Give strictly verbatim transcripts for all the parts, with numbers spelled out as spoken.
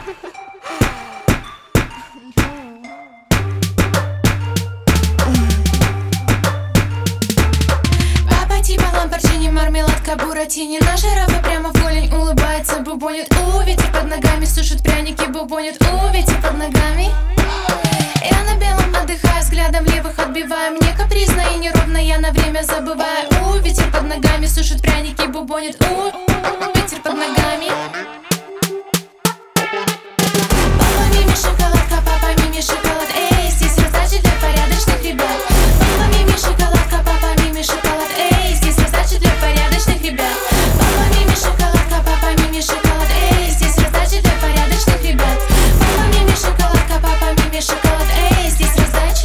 Папа типа ламборджини, мармеладка, буратини. Наша Рафа прямо в голень улыбается, бубонит. У, ветер под ногами сушит пряники, бубонит. У, ветер под ногами. Я на белом отдыхаю, взглядом левых отбиваю. Мне капризно и неровно, я на время забываю. У, ветер под ногами сушит пряники, бубонит. У, ветер под ногами. Папа Мими шоколадка, папа Мими шоколад. Эй, здесь раздача для порядочных ребят. Папа Мими шоколадка, папа Мими шоколад. Эй, здесь раздача для порядочных ребят. Папа Мими шоколадка, папа Мими шоколад. Эй, здесь раздача для порядочных ребят. Папа Мими шоколадка, папа Мими шоколад. Эй, здесь раздача.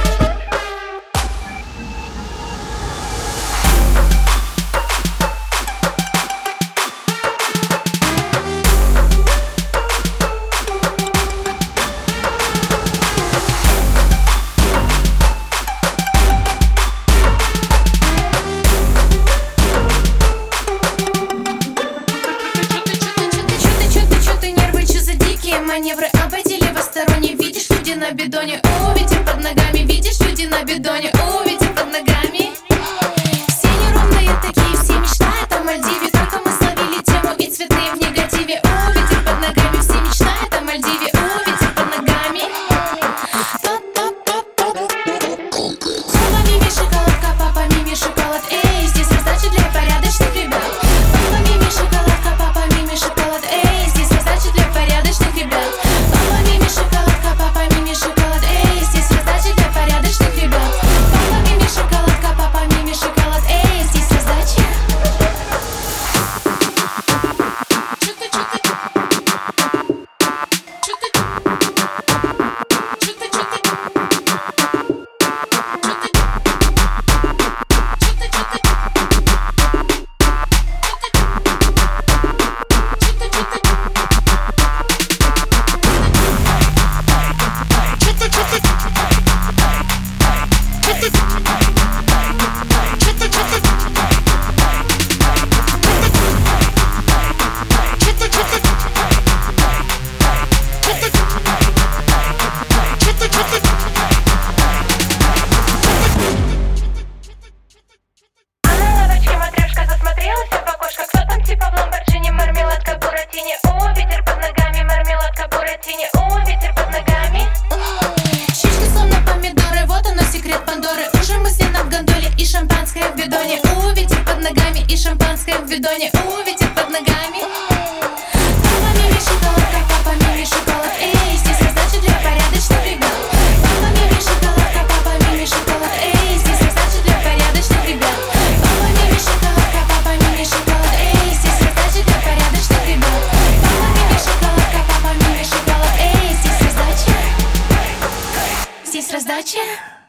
Маневры обойди левосторонне. Видишь, люди на бидоне. О, ветер под ногами. Видишь, люди на бидоне. О, ветер под ногами. Все неровные такие, все мечтают о Мальдиве. Только мы словили тему и цветные в негативе. О, ветер под ногами. Все мечтают о Мальдиве. О, ветер под ногами. Папа Мими шоколадка, папа Мими шоколад. Эй, здесь раздача для порядочных ребят. Папа Мими шоколадка, папа Мими шоколад. Эй, здесь раздача для порядочных ребят. Папа Мими шоколадка, папа Мими шоколад. Эй, здесь раздача для порядочных ребят. Папа Мими шоколадка, папа Мими шоколад. Эй, здесь раздача. О, ветер под ногами, мармеладка, буратини. О, ветер под ногами. Щечки словно помидоры, вот оно секрет Пандоры. Уже мысли над гондоле и шампанское в бидоне. О, ветер под ногами и шампанское в бидоне. О, ветер под ногами. Папа Мими шоколадка, папа Мими шоколад. Эй, здесь раздача для порядочных ребят. Папа Мими шоколадка, папа Мими шоколад. Эй, здесь раздача для порядочных ребят. Папа Мими шоколадка, папа Мими шоколад. Эй, здесь раздача для порядочных ребят. Папа Мими шоколадка, папа Мими шоколад. Эй, здесь раздача. Здесь раздача.